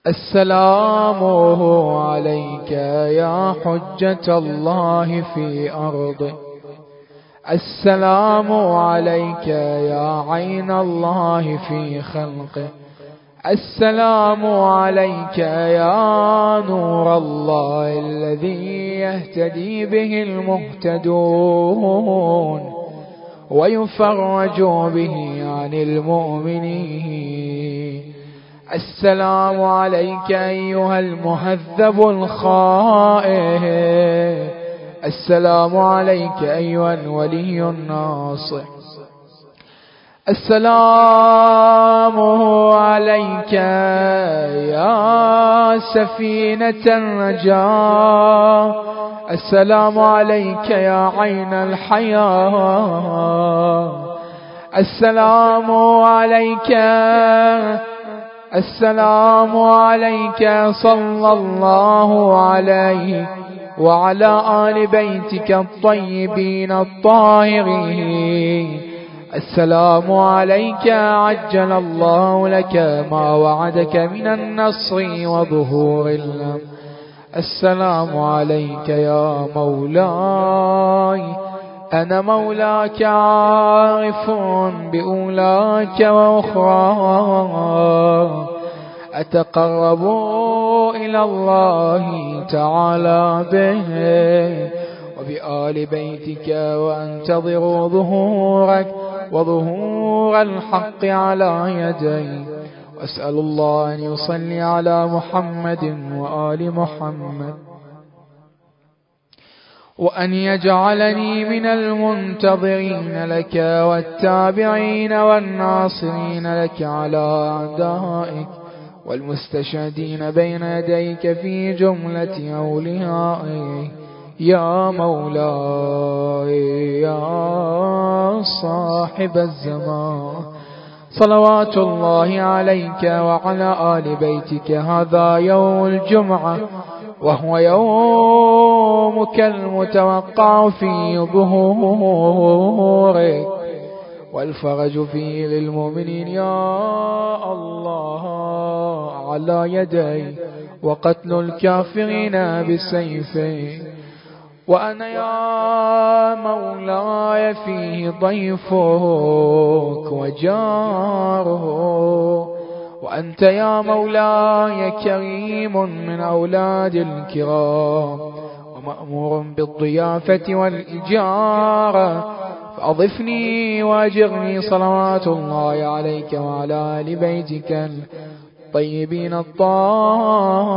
السلام عليك يا حجة الله في أرضه، السلام عليك يا عين الله في خلقه، السلام عليك يا نور الله الذي يهتدي به المهتدون ويفرج به عن المؤمنين. السلام عليك أيها المهذب الخائف، السلام عليك أيها الولي الناصر، السلام عليك يا سفينة النجاة، السلام عليك يا عين الحياة، السلام عليك، السلام عليك صلى الله عليه وعلى آل بيتك الطيبين الطاهرين. السلام عليك عجل الله لك ما وعدك من النصر وظهور الأمر. السلام عليك يا مولاي، أنا مولاك عارف بأولاك وأخراك، أتقرب إلى الله تعالى به وبآل بيتك وأنتظر ظهورك وظهور الحق على يديك، وأسأل الله أن يصلي على محمد وآل محمد، وأن يجعلني من المنتظرين لك والتابعين والناصرين لك على أعدائك والمستشهدين بين يديك في جملة أوليائك. يا مولاي يا صاحب الزمان، صلوات الله عليك وعلى آل بيتك. هذا يوم الجمعة وهو يومك المتوقع في ظهورك والفرج فيه للمؤمنين يا الله على يديك، وقتل الكافرين بسيفك. وأنا يا مولاي فيه ضيفك وجاره، وأنت يا مولاي كريم من أولاد الكرام ومأمور بالضيافة والإجارة، فأضفني وأجرني صلوات الله عليك وعلى آل بيتك الطيبين الطاهرين.